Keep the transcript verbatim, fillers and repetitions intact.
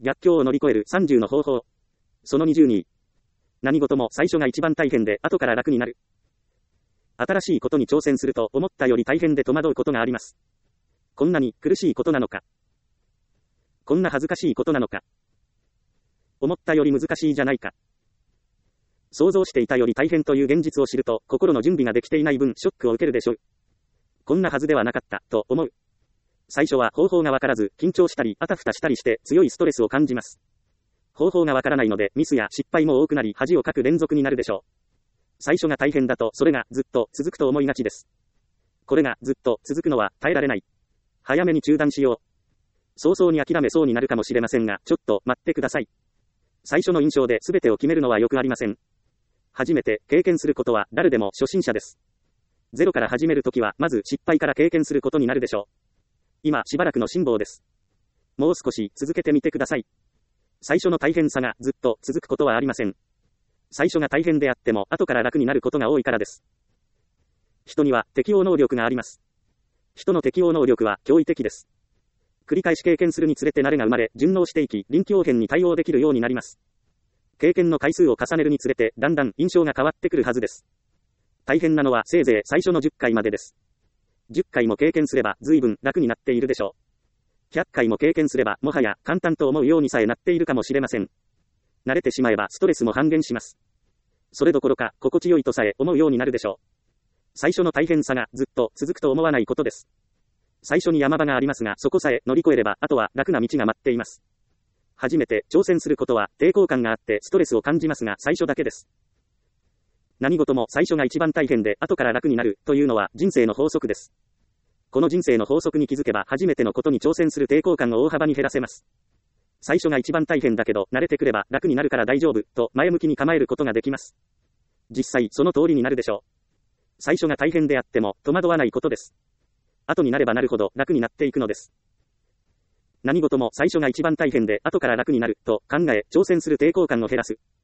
逆境を乗り越えるさんじゅうの方法。そのにじゅうに。何事も最初が一番大変で後から楽になる。新しいことに挑戦すると思ったより大変で戸惑うことがあります。こんなに苦しいことなのか。こんな恥ずかしいことなのか。思ったより難しいじゃないか。想像していたより大変という現実を知ると心の準備ができていない分ショックを受けるでしょう。こんなはずではなかったと思う。最初は方法がわからず緊張したりあたふたしたりして強いストレスを感じます。方法がわからないのでミスや失敗も多くなり恥をかく連続になるでしょう。最初が大変だとそれがずっと続くと思いがちです。これがずっと続くのは耐えられない。早めに中断しよう。早々に諦めそうになるかもしれませんがちょっと待ってください。最初の印象で全てを決めるのはよくありません。初めて経験することは誰でも初心者です。ゼロから始めるときはまず失敗から経験することになるでしょう。今しばらくの辛抱です。もう少し続けてみてください。最初の大変さがずっと続くことはありません。最初が大変であっても後から楽になることが多いからです。人には適応能力があります。人の適応能力は驚異的です。繰り返し経験するにつれて慣れが生まれ順応していき臨機応変に対応できるようになります。経験の回数を重ねるにつれてだんだん印象が変わってくるはずです。大変なのはせいぜい最初のじゅっかいまでです。じゅっかいも経験すれば随分楽になっているでしょう。ひゃっかいも経験すればもはや簡単と思うようにさえなっているかもしれません。慣れてしまえばストレスも半減します。それどころか心地よいとさえ思うようになるでしょう。最初の大変さがずっと続くと思わないことです。最初に山場がありますがそこさえ乗り越えればあとは楽な道が待っています。初めて挑戦することは抵抗感があってストレスを感じますが最初だけです。何事も最初が一番大変で後から楽になるというのは人生の法則です。この人生の法則に気づけば初めてのことに挑戦する抵抗感を大幅に減らせます。最初が一番大変だけど慣れてくれば楽になるから大丈夫と前向きに構えることができます。実際その通りになるでしょう。最初が大変であっても戸惑わないことです。後になればなるほど楽になっていくのです。何事も最初が一番大変で後から楽になると考え挑戦する抵抗感を減らす。